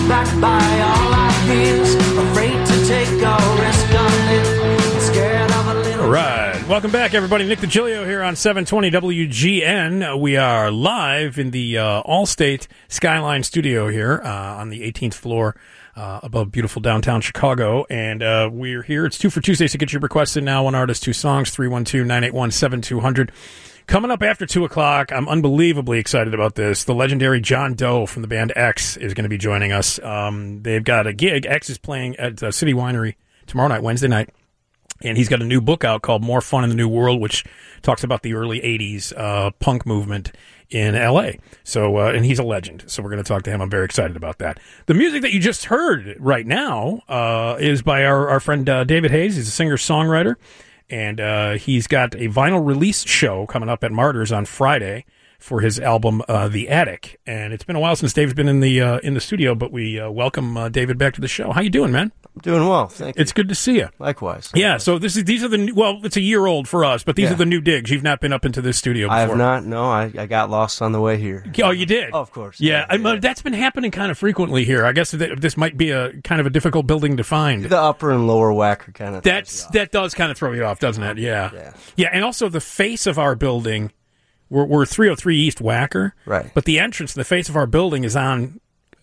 backed by all our fears, afraid to take a risk on it, scared of a little. All right. Welcome back, everybody. Nick DiGilio here on 720 WGN. We are live in the Allstate Skyline studio here on the 18th floor above beautiful downtown Chicago. And we're here. It's 2 for Tuesday, so get your requests in now. One artist, two songs, 312-981-7200. Coming up after 2 o'clock, I'm unbelievably excited about this. The legendary John Doe from the band X is going to be joining us. They've got a gig. X is playing at City Winery tomorrow night, Wednesday night. And he's got a new book out called More Fun in the New World, which talks about the early 80s punk movement in L.A. So, and he's a legend. So we're going to talk to him. I'm very excited about that. The music that you just heard right now is by our friend David Hayes. He's a singer-songwriter. And he's got a vinyl release show coming up at Martyrs on Friday for his album The Attic. And it's been a while since Dave's been in the studio, but we welcome David back to the show. How you doing, man? I'm doing well, thank you. It's good to see you. Likewise. Yeah, so these are the new, well, it's a year old for us, but these are the new digs. You've not been up into this studio before. I have not. No, I got lost on the way here. Oh, you did? Oh, of course. Yeah, that's been happening kind of frequently here. I guess this might be a kind of a difficult building to find. The upper and lower whacker kind of. That does kind of throw you off, doesn't it? Yeah. Yeah, and also the face of our building. We're 303 East Wacker, right? But the entrance, the face of our building is on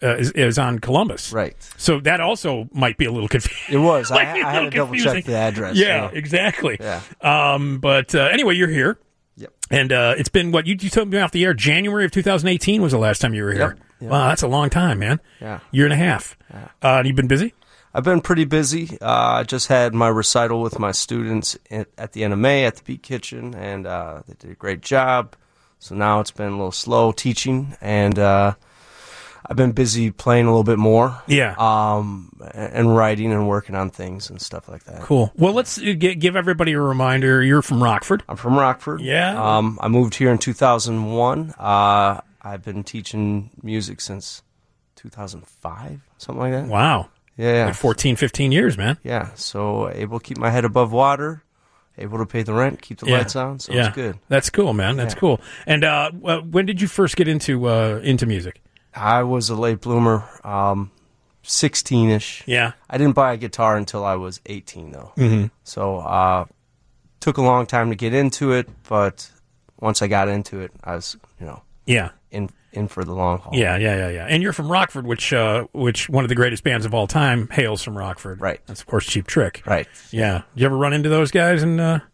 Columbus, right? So that also might be a little confusing. It was. I had to double check the address. Yeah, exactly. Yeah. But anyway, you're here. Yep. And it's been what you told me off the air. January of 2018 was the last time you were here. Yep. Wow, that's a long time, man. Yeah. Year and a half. Yeah. And you've been busy? I've been pretty busy. I just had my recital with my students at the NMA at the Beat Kitchen, and they did a great job. So now it's been a little slow teaching, and I've been busy playing a little bit more. Yeah. And writing and working on things and stuff like that. Cool. Well, let's give everybody a reminder. You're from Rockford. I'm from Rockford. Yeah. I moved here in 2001. I've been teaching music since 2005, something like that. Wow. Yeah. Like 14, 15 years, man. Yeah. So able to keep my head above water, able to pay the rent, keep the lights on. So it's good. That's cool, man. That's cool. And when did you first get into music? I was a late bloomer, 16-ish. Yeah. I didn't buy a guitar until I was 18, though. Mm-hmm. So took a long time to get into it, but once I got into it, I was, in for the long haul. Yeah. And you're from Rockford, which one of the greatest bands of all time hails from Rockford. Right. That's, of course, Cheap Trick. Right. Yeah. Did you ever run into those guys?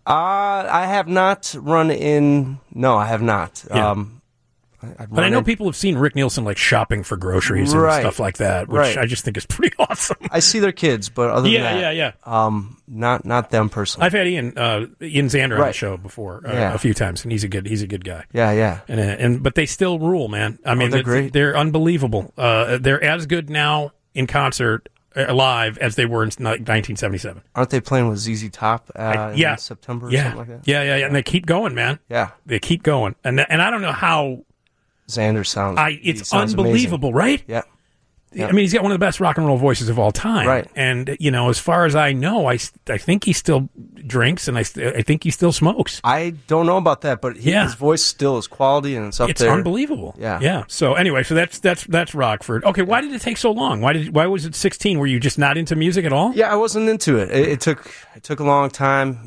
I have not run in. No, I have not. Yeah. But I know people have seen Rick Nielsen like shopping for groceries and stuff like that, which I just think is pretty awesome. I see their kids, but other than that, yeah. Not them personally. I've had Ian Zander on the show before a few times, and he's a good guy. Yeah. But they still rule, man. I mean, they're great. They're unbelievable. They're as good now in concert live as they were in 1977. Aren't they playing with ZZ Top in September or something like that? Yeah. And they keep going, man. Yeah. They keep going. And I don't know how Xander sounds. It's unbelievable, amazing. right? Yeah. I mean, he's got one of the best rock and roll voices of all time. Right. And, as far as I know, I think he still drinks, and I think he still smokes. I don't know about that, but his voice still is quality, and it's up there. It's unbelievable. Yeah. So anyway, that's Rockford. Okay, why did it take so long? Why was it 16? Were you just not into music at all? Yeah, I wasn't into it. It took a long time.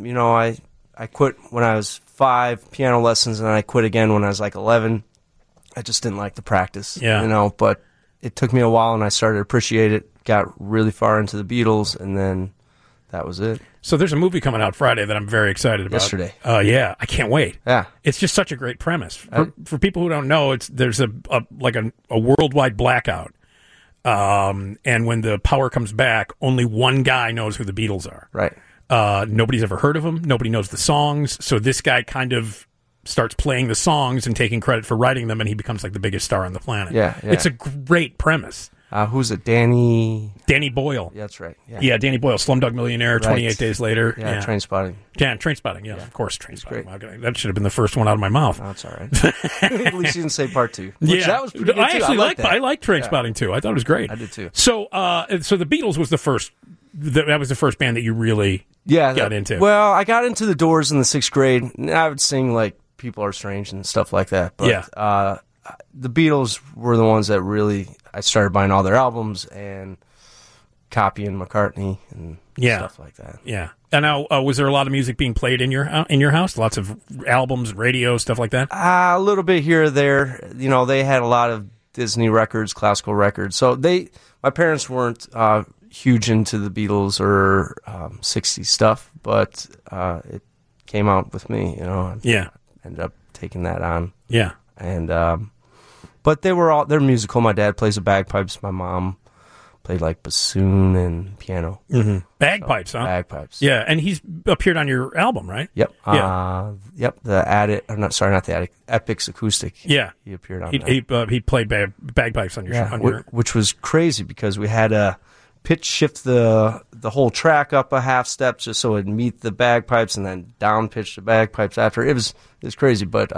I quit when I was 5, piano lessons, and I quit again when I was like 11. I just didn't like the practice. Yeah. But it took me a while, and I started to appreciate it, got really far into the Beatles, and then that was it. So there's a movie coming out Friday that I'm very excited about. Yesterday. Yeah, I can't wait. Yeah. It's just such a great premise. For people who don't know, there's a worldwide blackout. And when the power comes back, only one guy knows who the Beatles are. Right. Nobody's ever heard of them. Nobody knows the songs. So this guy kind of starts playing the songs and taking credit for writing them, and he becomes like the biggest star on the planet. Yeah. It's a great premise. Who's it? Danny Boyle. Yeah, that's right. Yeah, Danny Boyle, Slumdog Millionaire, right. 28 Days Later. Yeah, Trainspotting. Yeah, Trainspotting. Yeah, of course, Trainspotting. That should have been the first one out of my mouth. No, that's all right. At least you didn't say part 2. That was pretty good, too. I actually liked Trainspotting, too. I thought it was great. I did, too. So the Beatles was the first... That was the first band that you really got into. Well, I got into the Doors in the 6th grade. I would sing, like, People Are Strange and stuff like that. But the Beatles were the ones that really I started buying all their albums and copying McCartney and stuff like that. Yeah. And now, was there a lot of music being played in your house? Lots of albums, radio, stuff like that? A little bit here or there. You know, they had a lot of Disney records, classical records. So my parents weren't huge into the Beatles or 60s stuff, but it came out with me, you know. Yeah. I ended up taking that on. Yeah. And but they're musical. My dad plays the bagpipes. My mom played like bassoon and piano. Mm-hmm. Bagpipes, huh? Bagpipes. Yeah, and he's appeared on your album, right? Yep. Yeah. Yep. The Attic. Or not the Attic. Epics Acoustic. Yeah. He appeared on that. He played bagpipes on your. Which was crazy because we had to pitch shift the whole track up a half step just so it'd meet the bagpipes, and then down pitch the bagpipes after. It was crazy, but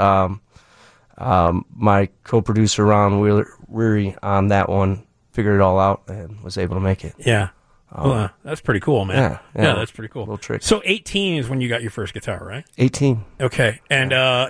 my co-producer Ron Weary on that one figured it all out and was able to make it. Yeah. Well, that's pretty cool, man. Yeah, that's pretty cool. Little trick. So 18 is when you got your first guitar, right? 18. Okay. And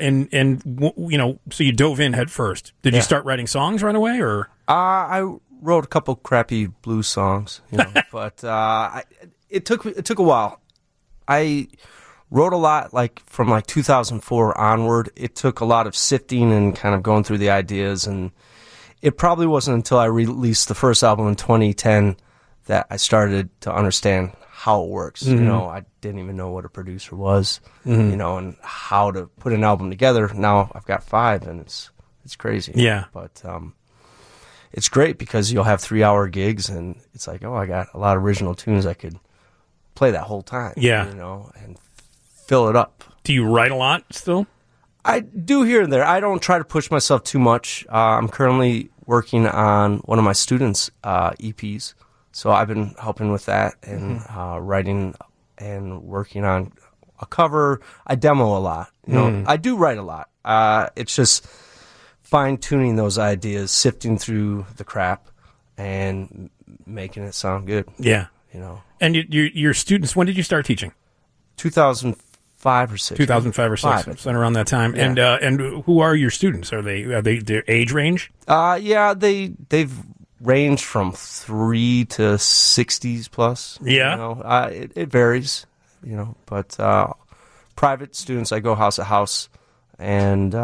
you know, so you dove in head first. Did you start writing songs right away, or? I wrote a couple crappy blues songs, you know, but it took a while. I wrote a lot from 2004 onward. It took a lot of sifting and kind of going through the ideas, and it probably wasn't until I released the first album in 2010 that I started to understand how it works. Mm-hmm. You know, I didn't even know what a producer was, you know, and how to put an album together. Now I've got 5, and it's crazy. Yeah. But it's great because you'll have 3-hour gigs, and it's like, oh, I got a lot of original tunes I could play that whole time. Yeah. You know, and fill it up. Do you write a lot still? I do here and there. I don't try to push myself too much. I'm currently working on one of my students' EPs, so I've been helping with that and writing and working on a cover. I demo a lot. You know, I do write a lot. It's just fine-tuning those ideas, sifting through the crap, and making it sound good. Yeah. You know. And your students, when did you start teaching? 2005 or 6. 2005 or 6, something around that time. Yeah. And who are your students? Are they their age range? Yeah, they've ranged from 3 to 60s plus. Yeah. You know, it varies, you know, but private students, I go house to house, and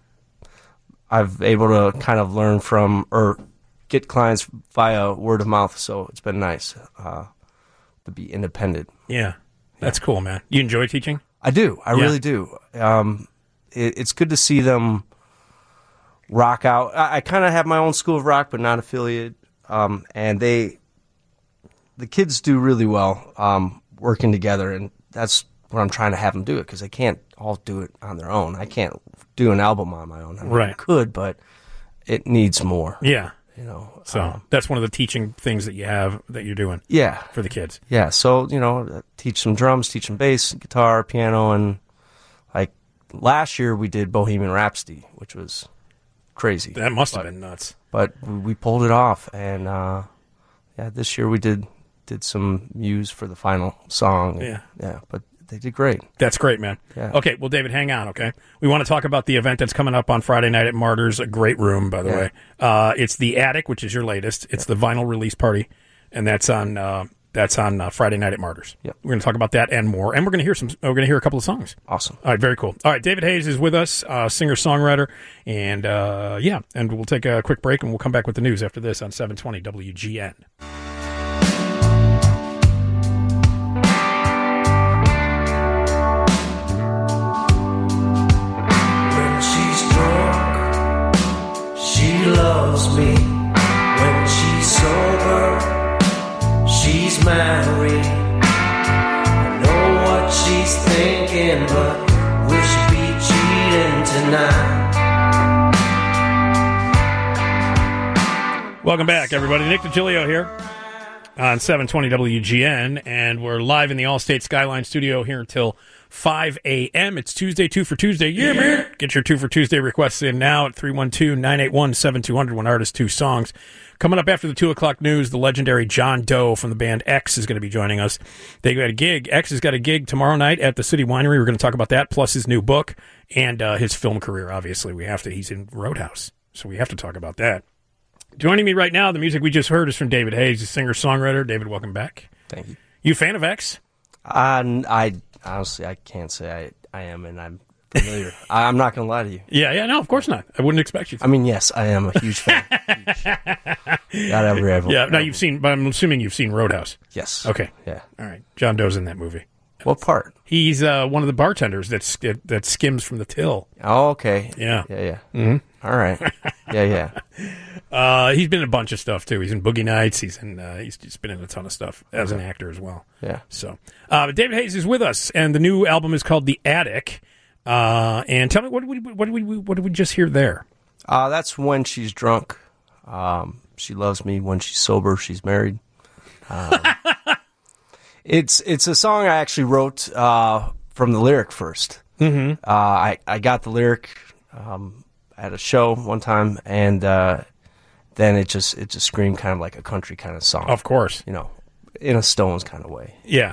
I've able to kind of learn from or get clients via word of mouth, so it's been nice to be independent. Yeah. That's cool, man. You enjoy teaching? I do. I really do. It's good to see them rock out. I kind of have my own school of rock, but not affiliated. And the kids do really well working together, and that's what I'm trying to have them do it, because they can't all do it on their own. I can't do an album on my own. I mean, right. I could, but it needs more. Yeah. You know, so that's one of the teaching things that you're doing. Yeah, for the kids. Yeah, so you know, teach them drums, teach them bass, guitar, piano, and like last year we did Bohemian Rhapsody, which was crazy. That must have been nuts. But we pulled it off, and this year we did some Muse for the final song. Yeah, but they did great. That's great, man. Yeah. Okay, well, David, hang on, okay? We want to talk about the event that's coming up on Friday night at Martyrs, a great room, by the way. It's the Attic, which is your latest. It's the vinyl release party, and that's on Friday night at Martyrs. Yep. We're going to talk about that and more, and we're going to hear a couple of songs. Awesome. All right, very cool. All right, David Hayes is with us, singer-songwriter, and and we'll take a quick break, and we'll come back with the news after this on 720 WGN. She loves me when she's sober. She's married. I know what she's thinking, but will she be cheating tonight? Welcome back, everybody. Nick DiGilio here on 720 WGN, and we're live in the Allstate Skyline studio here until 5 a.m. It's Tuesday, 2 for Tuesday. Yeah, man. Get your 2 for Tuesday requests in now at 312-981-7200. One artist, 2 songs. Coming up after the 2 o'clock news, the legendary John Doe from the band X is going to be joining us. They got a gig. X has got a gig tomorrow night at the City Winery. We're going to talk about that, plus his new book and his film career, obviously. He's in Roadhouse, so we have to talk about that. Joining me right now, the music we just heard is from David Hayes, the singer-songwriter. David, welcome back. Thank you. You a fan of X? I honestly, I can't say I am, and I'm familiar. I'm not going to lie to you. Yeah, no, of course not. I wouldn't expect you to. I mean, yes, I am a huge fan. Got every album. Yeah, now you've seen, but I'm assuming you've seen Roadhouse. Yes. Okay. Yeah. All right. John Doe's in that movie. What part? He's one of the bartenders that skims from the till. Oh, okay. Yeah. Yeah. Mhm. All right. Yeah. He's been in a bunch of stuff too. He's in Boogie Nights. He's just been in a ton of stuff as an actor as well. Yeah. So, David Hayes is with us, and the new album is called The Attic. And tell me, what did we just hear there? That's When She's Drunk. She Loves Me. When She's Sober, She's Married. It's a song I actually wrote from the lyric first. Mm-hmm. I got the lyric at a show one time, and then it just screamed kind of like a country kind of song. Of course, in a Stones kind of way. Yeah.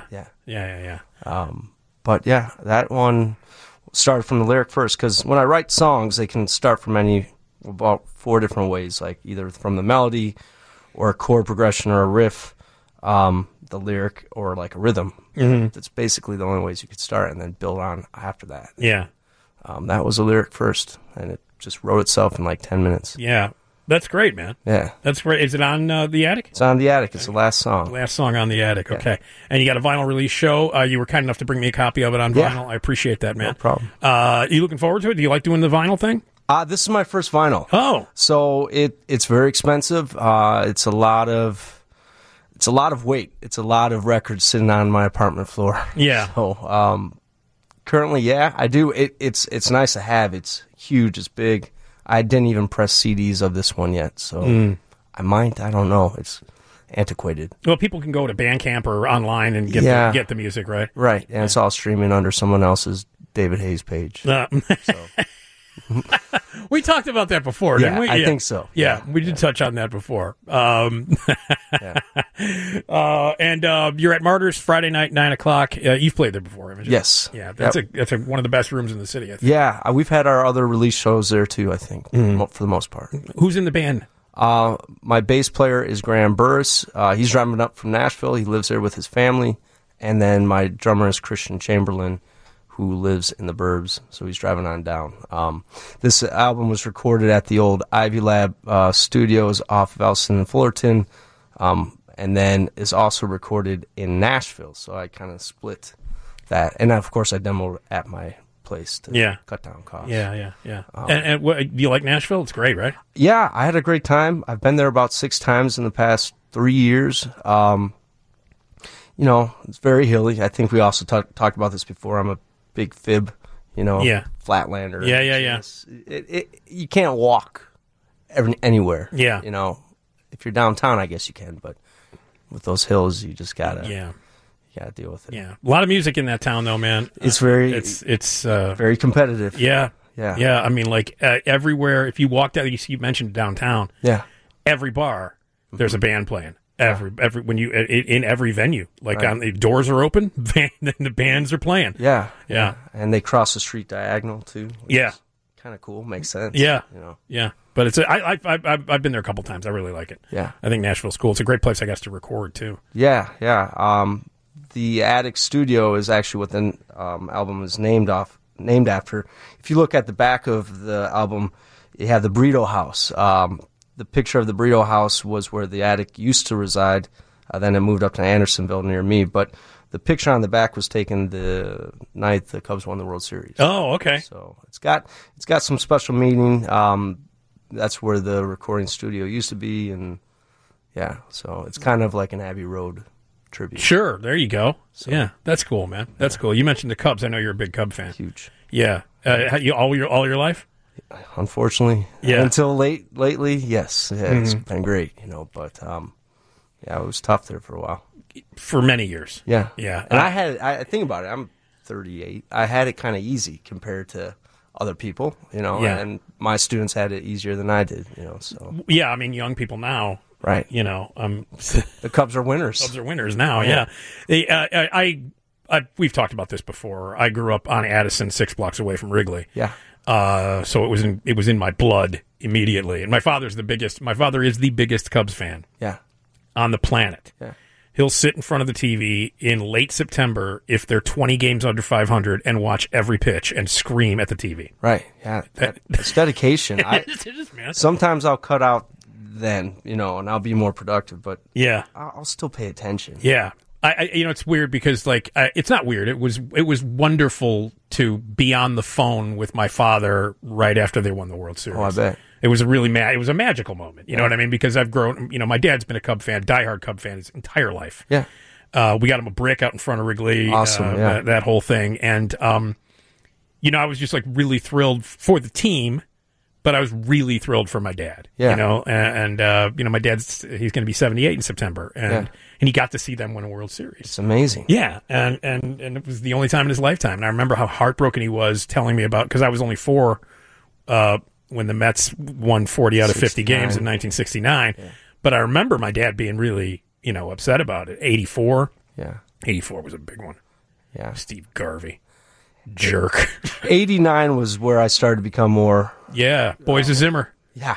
But yeah, that one started from the lyric first, because when I write songs, they can start from about 4 different ways, like either from the melody or a chord progression or a riff, the lyric, or like a rhythm. Mm-hmm. That's basically the only ways you could start, and then build on after that. Yeah. That was a lyric first, and it just wrote itself in like 10 minutes. Yeah. That's great, man. Yeah. That's great. Is it on The Attic? It's on The Attic. It's the last song. Last song on The Attic. Okay. And you got a vinyl release show. You were kind enough to bring me a copy of it on vinyl. I appreciate that, man. No problem. You looking forward to it? Do you like doing the vinyl thing? This is my first vinyl. Oh. So it's very expensive. It's a lot of weight. It's a lot of records sitting on my apartment floor. Yeah. So currently, yeah, I do. It's nice to have. It's huge. It's big. I didn't even press CDs of this one yet, so I might. I don't know. It's antiquated. Well, people can go to Bandcamp or online and get the music, right? Right, and it's all streaming under someone else's David Hayes page. So. We talked about that before, didn't we? I think so. Yeah, we did touch on that before. And you're at Martyrs Friday night, 9:00. You've played there before, haven't you? Yes. Yeah, that's one of the best rooms in the city, I think. Yeah, we've had our other release shows there too, I think, for the most part. Who's in the band? My bass player is Graham Burris. He's driving up from Nashville. He lives there with his family. And then my drummer is Christian Chamberlain, who lives in the burbs, so he's driving on down. This album was recorded at the old Ivy Lab studios off of Elston and Fullerton, and then is also recorded in Nashville, so I kind of split that. And, of course, I demoed at my place to cut down costs. Yeah. And do you like Nashville? It's great, right? Yeah, I had a great time. I've been there about 6 times in the past 3 years. It's very hilly. I think we also talked about this before. I'm a big fib, Flatlander. Yeah. You can't walk anywhere. Yeah. If you're downtown, I guess you can, but with those hills, you just gotta deal with it. Yeah, a lot of music in that town, though, man. It's very competitive. Yeah. I mean, like everywhere. If you walk down, you mentioned downtown. Yeah. Every bar, there's a band playing. Every when you in every venue, like Right. on the doors are open, the bands are playing. Yeah. Yeah. And they cross the street diagonal too. Kind of cool. Makes sense. Yeah. But it's I've been there a couple times. I really like it. Yeah. I think Nashville's cool. It's a great place, I guess, to record too. Yeah. The Attic Studio is actually what the album is named after. If you look at the back of the album, you have the Burrito House. The picture of the Burrito House was where the Attic used to reside. Then it moved up to Andersonville near me. But the picture on the back was taken the night the Cubs won the World Series. Oh, okay. So it's got some special meaning. That's where the recording studio used to be, and so it's kind of like an Abbey Road tribute. Sure, there you go. So, yeah, that's cool, man. That's cool. You mentioned the Cubs. I know you're a big Cub fan. Huge. Yeah. You all your life? Unfortunately, until lately, yes, it's been great, But it was tough there for a while. For many years. Yeah. And I think about it. I'm 38. I had it kind of easy compared to other people, and my students had it easier than I did, So yeah, I mean, young people now. Right. The Cubs are winners. Cubs are winners now, yeah. We've talked about this before. I grew up on Addison, 6 blocks away from Wrigley. Yeah. So it was in my blood immediately. And my father is the biggest Cubs fan on the planet. Yeah. He'll sit in front of the TV in late September if they're 20 games under 500 and watch every pitch and scream at the TV. Right. Yeah. That's dedication. It is, man. Sometimes I'll cut out then, and I'll be more productive, but yeah, I'll still pay attention. Yeah. It's weird because it's not weird. It was wonderful to be on the phone with my father right after they won the World Series. Oh, I bet. It was a magical moment. You know what I mean? Because I've grown, my dad's been a Cub fan, diehard Cub fan his entire life. Yeah. We got him a brick out in front of Wrigley. Awesome. That whole thing. And, I was just really thrilled for the team, but I was really thrilled for my dad. Yeah. My dad's, he's going to be 78 in September. And he got to see them win a World Series. It's amazing. Yeah. And it was the only time in his lifetime. And I remember how heartbroken he was telling me about, because I was only 4, when the Mets won 40 out of 50 games in 1969. Yeah. But I remember my dad being really, upset about it. 84. Yeah. 84 was a big one. Yeah. Steve Garvey. Jerk. 89 was where I started to become more. Yeah. Boys of Zimmer. Yeah.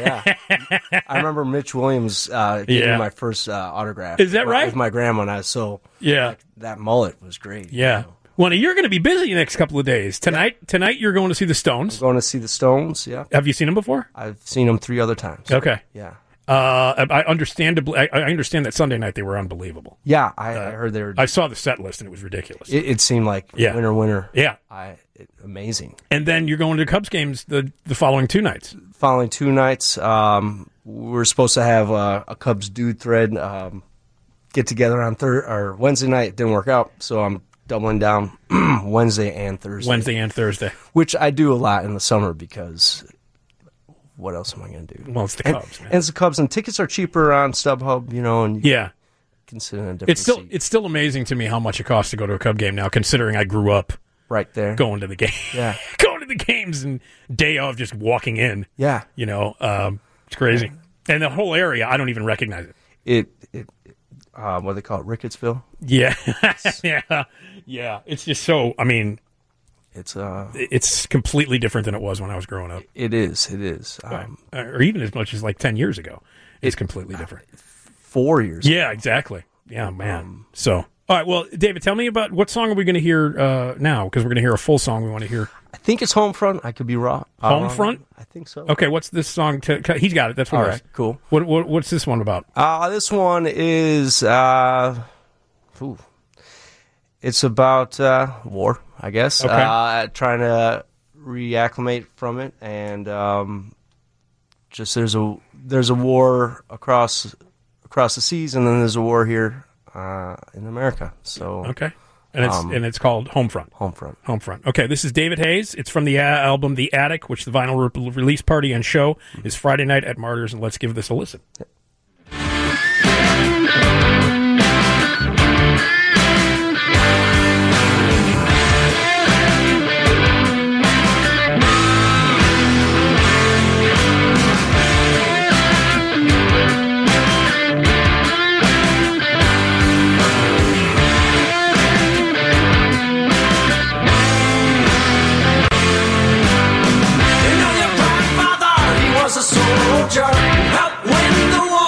I remember Mitch Williams gave me my first autograph. Is that right? With my grandma and I. So that mullet was great. Yeah. Well, you're going to be busy the next couple of days. Tonight you're going to see the Stones. I'm going to see the Stones, yeah. Have you seen them before? I've seen them 3 other times. Okay. Yeah. I understand that Sunday night they were unbelievable. Yeah, I heard they were. I saw the set list and it was ridiculous. It seemed like winner. Yeah. Amazing. And then you're going to Cubs games the following 2 nights. Following 2 nights, we're supposed to have a Cubs Dude Thread get together on Wednesday night. It didn't work out, so I'm doubling down Wednesday and Thursday. Which I do a lot in the summer because what else am I going to do? Well, it's the Cubs, man. And it's the Cubs, and tickets are cheaper on StubHub, and you can sit in a different seat. It's still amazing to me how much it costs to go to a Cub game now, considering I grew up right there going to the game. Yeah. Going to the games and day of just walking in. Yeah. It's crazy. And the whole area, I don't even recognize it. What do they call it? Rickettsville? Yeah. Yeah. It's just so, it's completely different than it was when I was growing up. It is. Or even as much as 10 years ago. It's completely different. 4 years ago. Exactly. Yeah, man. All right, well, David, tell me about what song are we going to hear now? Because we're going to hear a full song we want to hear. I think it's Homefront. I could be wrong. Homefront? I think so. Okay, what's this song? He's got it. That's what all it right, is. Cool. What's this one about? This one is it's about war, I guess. Okay. Trying to reacclimate from it, and just there's a war across the seas, and then there's a war here in America. So okay. And it's called Homefront. Homefront. Okay, this is David Hayes. It's from the album The Attic, which the vinyl release party and show is Friday night at Martyrs, and let's give this a listen. A soldier out when the war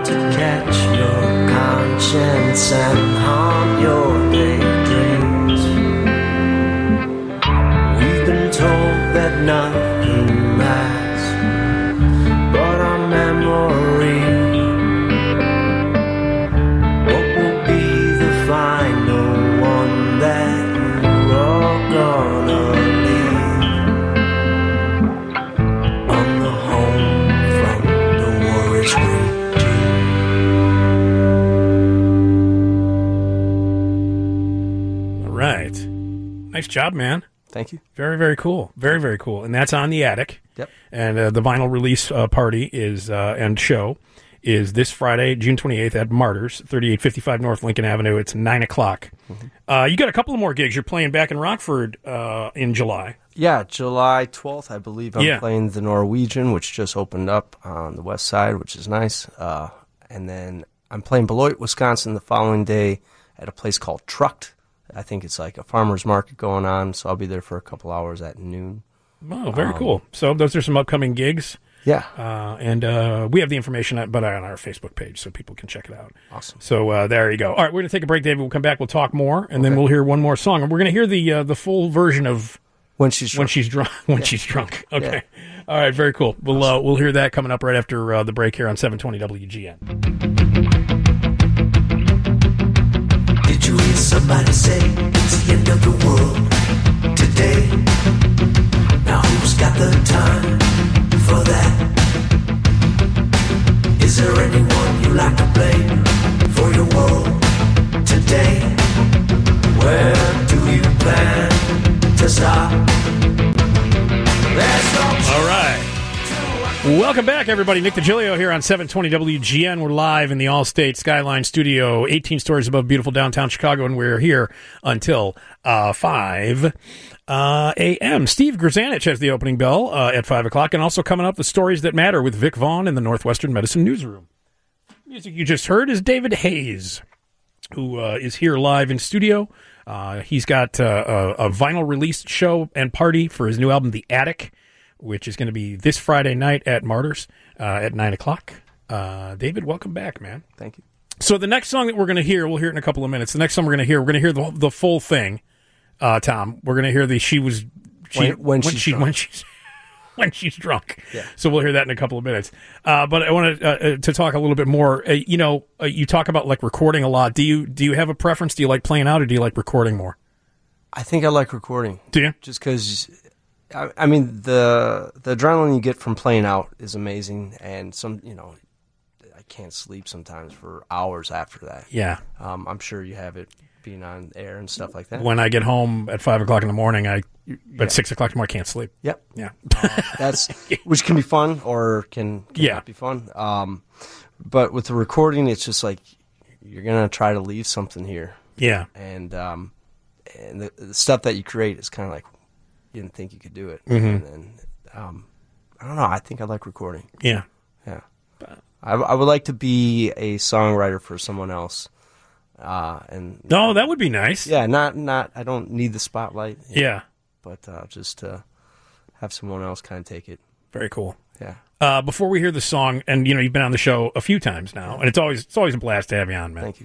bound to catch your conscience and haunt your daydreams. We've been told that nothing lasts but our memory. What will be the final one that you are gonna leave on the home front, the war is raging. All right. Nice job, man. Thank you. Very, very cool. Very, very cool. And that's on the Attic. Yep. And the vinyl release party is and show is this Friday, June 28th at Martyrs, 3855 North Lincoln Avenue. It's 9 o'clock. Mm-hmm. You got a couple of more gigs. You're playing back in Rockford in July. Yeah, July 12th, I believe. I'm Yeah. playing the Norwegian, which just opened up on the west side, which is nice. And then I'm playing Beloit, Wisconsin the following day at a place called Trucked. I think it's like a farmer's market going on, so I'll be there for a couple hours at noon. Oh, very cool. So those are some upcoming gigs. Yeah. And we have the information on our Facebook page, so people can check it out. Awesome. So there you go. All right, we're going to take a break, David. We'll come back. We'll talk more, and then we'll hear one more song. And we're going to hear the full version of When She's Drunk. She's drunk. Okay. All right, very cool. We'll hear that coming up right after the break here on 720 WGN. Did you hear somebody say it's the end of the world today? Now who's got the time for that? Is there anyone you like to blame for your world today? Where do you plan to stop? There's no All right. Welcome back, everybody. Nick DiGilio here on 720 WGN. We're live in the Allstate Skyline Studio, 18 stories above beautiful downtown Chicago, and we're here until 5 a.m. Steve Grzanich has the opening bell at 5 o'clock, and also coming up, the Stories That Matter with Vic Vaughn in the Northwestern Medicine Newsroom. Music you just heard is David Hayes, who is here live in studio. He's got a vinyl release show and party for his new album, The Attic, which is going to be this Friday night at Martyrs at 9 o'clock. David, welcome back, man. Thank you. So the next song that we're going to hear, we'll hear it in a couple of minutes. The next song we're going to hear the full thing, Tom. We're going to hear when she's drunk. Yeah. So we'll hear that in a couple of minutes. But I want to talk a little bit more. You talk about like recording a lot. Do you have a preference? Do you like playing out, or do you like recording more? I think I like recording. Do you? Just because, I mean, the adrenaline you get from playing out is amazing, and I can't sleep sometimes for hours after that. Yeah. I'm sure you have it being on air and stuff like that. When I get home at 5 o'clock in the morning, at 6 o'clock in the morning, I can't sleep. Yep. Yeah. That's which can be fun or can not be fun. But with the recording, it's just like you're gonna try to leave something here. Yeah. And the stuff that you create is kind of like you didn't think you could do it. Mm-hmm. And then, I don't know. I think I like recording. Yeah. Yeah. I would like to be a songwriter for someone else. That would be nice. Yeah, not. I don't need the spotlight. Yeah. But just to have someone else kind of take it. Very cool. Yeah. Before we hear the song, and you've been on the show a few times now, and it's always a blast to have you on, man. Thank you.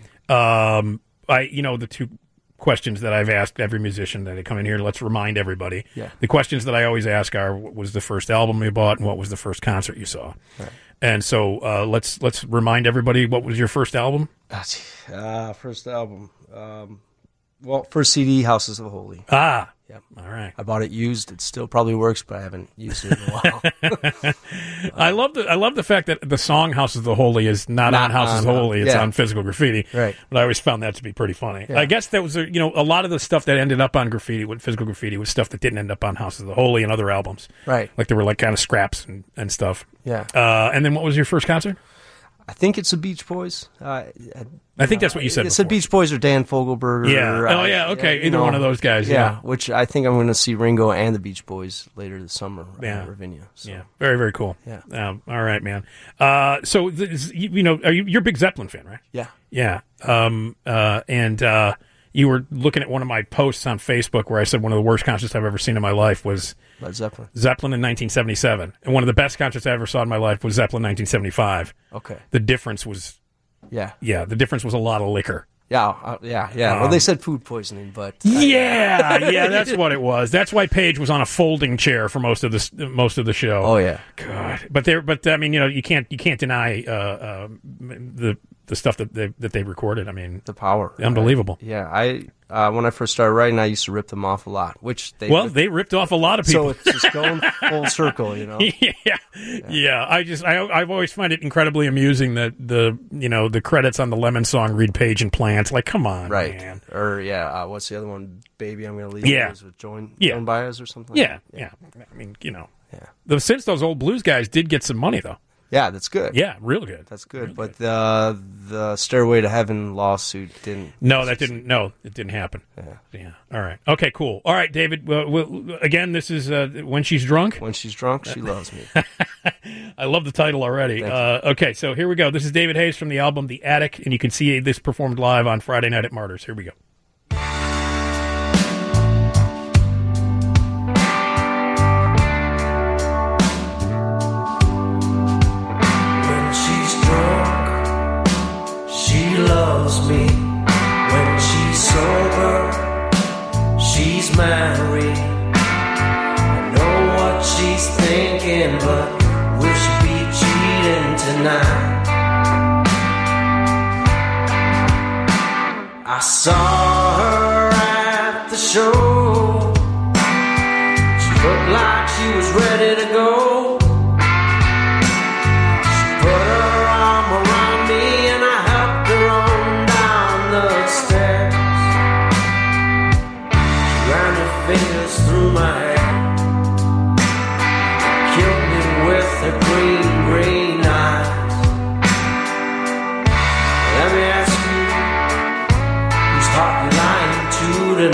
The two questions that I've asked every musician that they come in here, let's remind everybody. Yeah. The questions that I always ask are, what was the first album you bought, and what was the first concert you saw? Right. And so let's remind everybody, what was your first album? First album. First CD, Houses of the Holy. Ah. Yep. All right. I bought it used. It still probably works, but I haven't used it in a while. I love the fact that the song "Houses of the Holy" is not on Houses of the Holy; it's on Physical Graffiti. Right. But I always found that to be pretty funny. Yeah. I guess that was a lot of the stuff that ended up on Graffiti with Physical Graffiti was stuff that didn't end up on Houses of the Holy and other albums. Right. Like there were like kind of scraps and stuff. Yeah. And then what was your first concert? I think it's the Beach Boys. I think that's what you said. It's the Beach Boys or Dan Fogelberg. Yeah. Okay. Either one of those guys. Yeah. Which I think I'm going to see Ringo and the Beach Boys later this summer. Yeah. At Ravinia. So. Yeah. Very, very cool. Yeah. All right, man. So you're a big Zeppelin fan, right? Yeah. Yeah. you were looking at one of my posts on Facebook where I said one of the worst concerts I've ever seen in my life was Led Zeppelin. Zeppelin in 1977. And one of the best concerts I ever saw in my life was Zeppelin 1975. Okay. The difference was, Yeah. the difference was a lot of liquor. Yeah. Well, they said food poisoning, but Yeah, that's what it was. That's why Page was on a folding chair for most of the show. Oh yeah. God, but I mean, you can't deny the stuff that they recorded. I mean, The power. unbelievable. Yeah. I when I first started writing, I used to rip them off a lot, which they They ripped off a lot of people. So it's just going full circle, Yeah. I've always find it incredibly amusing that the credits on the Lemon song read Page and Plant. Like, come on, Right. man. Or what's the other one? Baby, I'm Gonna Leave Yeah. You with Joan Baez or something. Yeah. I mean, since those old blues guys did get some money though. Yeah, that's good. Yeah, real good. That's good. But the Stairway to Heaven lawsuit didn't. No, it didn't happen. Yeah. All right. Okay, cool. All right, David. Again, this is When She's Drunk. When she's drunk, she loves me. I love the title already. Okay, so here we go. This is David Hayes from the album The Attic, and you can see this performed live on Friday night at Martyrs. Here we go. Loves me when she's sober, she's married. I know what she's thinking, but will she be cheating tonight? I saw her at the show. She looked like she was ready to go. Fingers through my hair, killed me with her green eyes. Let me ask you, whose heart you lying to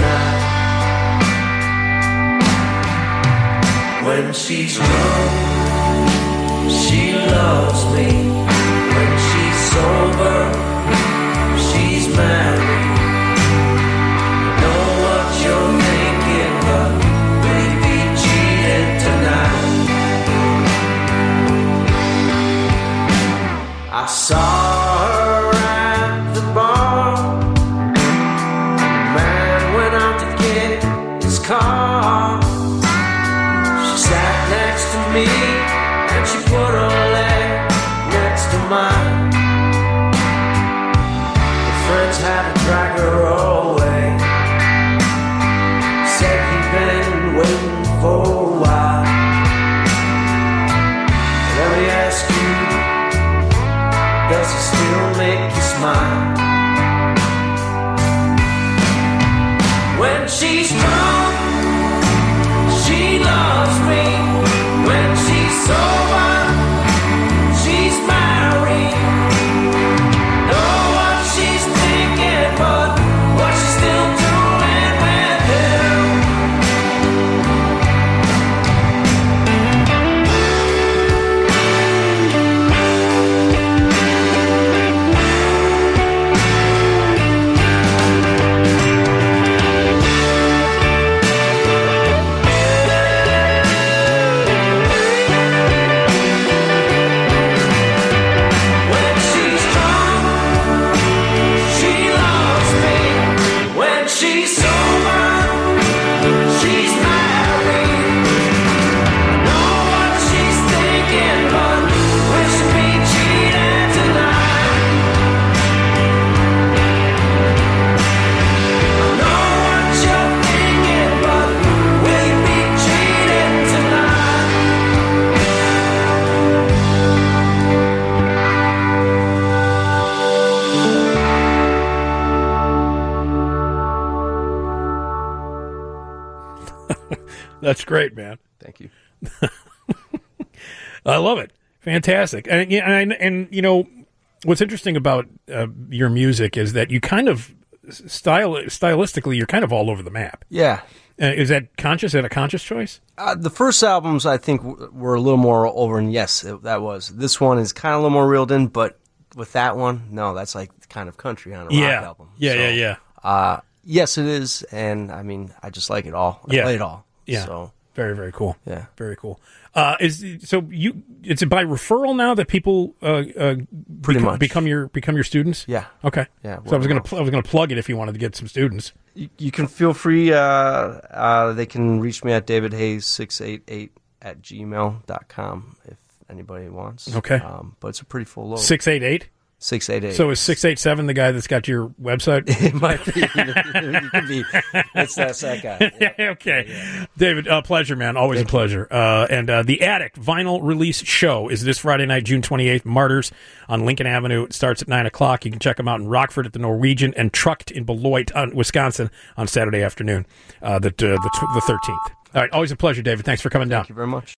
tonight? When she's drunk, she loves me. When she's sober, she's married. I know what you're thinking, but will you be cheating tonight? I saw her at the bar. The man went out to get his car. She sat next to me and she put her leg next to mine. Her friends had to drag her away. Said he'd been waiting for a while. Let me ask you, does it still make you smile? When she's drunk, she loves me. When she's sober, she's married. Know what she's thinking, but what she's still doing with him. When she's drunk, she loves me. When she's sober, she's married. I know what she's thinking, but will she be cheating tonight? I know what you're thinking, but will you be cheating tonight? That's great, man. Thank you. I love it. Fantastic. And you know, what's interesting about your music is that you kind of stylistically, you're kind of all over the map. Yeah. Is that conscious? Is that a conscious choice? The first albums, I think, were a little more over, and yes, that was. This one is kind of a little more reeled in, but with that one, no, that's like kind of country on a rock album. Yeah. Yes, it is, and I mean, I just like it all. I play it all. Yeah. So, very, very cool. Yeah. Very cool. It's by referral now that people Pretty much. become your students? Yeah. Okay. Yeah, So I was well, gonna plug it if you wanted to get some students. you can feel free. They can reach me at davidhayes688@gmail.com if anybody wants. Okay. But it's a pretty full load. 688. 688. So is 687 the guy that's got your website? It might be. It could be. That's that guy. Yeah. Okay. Yeah. David, pleasure, man. Always a pleasure. And The Attic vinyl release show is this Friday night, June 28th, Martyrs on Lincoln Avenue. It starts at 9 o'clock. You can check them out in Rockford at the Norwegian and Trucked in Beloit, Wisconsin on Saturday afternoon, the 13th. All right. Always a pleasure, David. Thanks for coming down. Thank you very much.